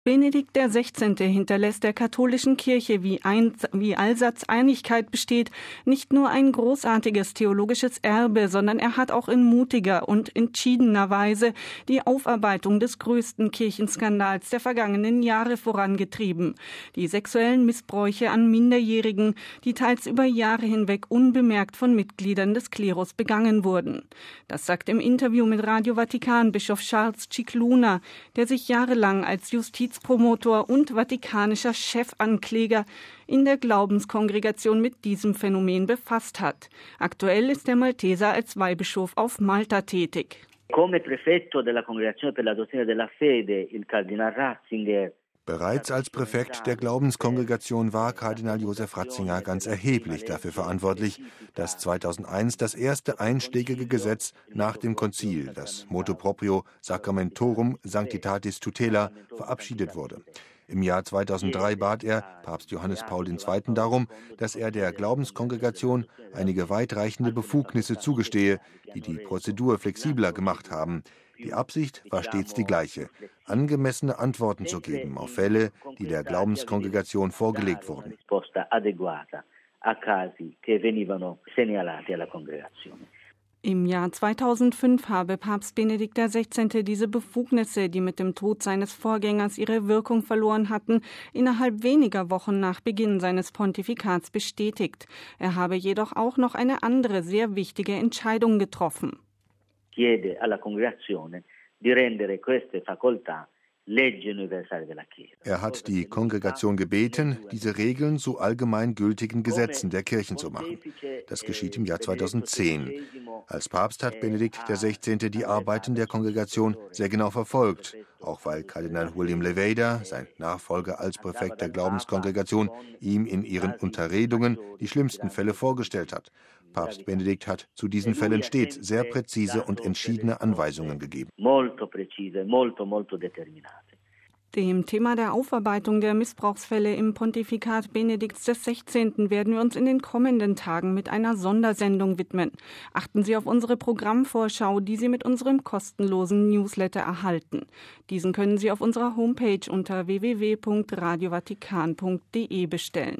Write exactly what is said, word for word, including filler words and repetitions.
Benedikt der Sechzehnte hinterlässt der katholischen Kirche, wie, ein, wie allseits Einigkeit besteht, nicht nur ein großartiges theologisches Erbe, sondern er hat auch in mutiger und entschiedener Weise die Aufarbeitung des größten Kirchenskandals der vergangenen Jahre vorangetrieben. Die sexuellen Missbräuche an Minderjährigen, die teils über Jahre hinweg unbemerkt von Mitgliedern des Klerus begangen wurden. Das sagt im Interview mit Radio Vatikan Bischof Charles Cicluna, der sich jahrelang als Justiz Promotor und vatikanischer Chefankläger in der Glaubenskongregation mit diesem Phänomen befasst hat. Aktuell ist der Malteser als Weihbischof auf Malta tätig. Come prefetto della Congregazione per la Dottrina della Fede, il Kardinal Ratzinger. Bereits als Präfekt der Glaubenskongregation war Kardinal Josef Ratzinger ganz erheblich dafür verantwortlich, dass zweitausendeins das erste einschlägige Gesetz nach dem Konzil, das Motu proprio Sacramentorum Sanctitatis Tutela, verabschiedet wurde. Im Jahr zweitausenddrei bat er Papst Johannes Paul der Zweite darum, dass er der Glaubenskongregation einige weitreichende Befugnisse zugestehe, die die Prozedur flexibler gemacht haben. Die Absicht war stets die gleiche: angemessene Antworten zu geben auf Fälle, die der Glaubenskongregation vorgelegt wurden. Im Jahr zweitausendfünf habe Papst Benedikt der Sechzehnte diese Befugnisse, die mit dem Tod seines Vorgängers ihre Wirkung verloren hatten, innerhalb weniger Wochen nach Beginn seines Pontifikats bestätigt. Er habe jedoch auch noch eine andere, sehr wichtige Entscheidung getroffen. Chiede alla congregazione di rendere queste facoltà legge universale della Chiesa. Er hat die Kongregation gebeten, diese Regeln zu allgemein gültigen Gesetzen der Kirchen zu machen. Das geschieht im Jahr zweitausendzehn. Als Papst hat Benedikt der Sechzehnte die Arbeiten der Kongregation sehr genau verfolgt, auch weil Kardinal William Levada, sein Nachfolger als Präfekt der Glaubenskongregation, ihm in ihren Unterredungen die schlimmsten Fälle vorgestellt hat. Papst Benedikt hat zu diesen Fällen stets sehr präzise und entschiedene Anweisungen gegeben. Dem Thema der Aufarbeitung der Missbrauchsfälle im Pontifikat Benedikts des Sechzehnten werden wir uns in den kommenden Tagen mit einer Sondersendung widmen. Achten Sie auf unsere Programmvorschau, die Sie mit unserem kostenlosen Newsletter erhalten. Diesen können Sie auf unserer Homepage unter w w w punkt radio vatikan punkt d e bestellen.